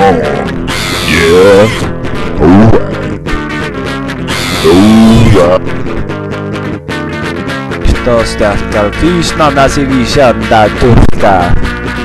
Yeah. Alright. Alright. Sto sta al fish non da si visce da tutta.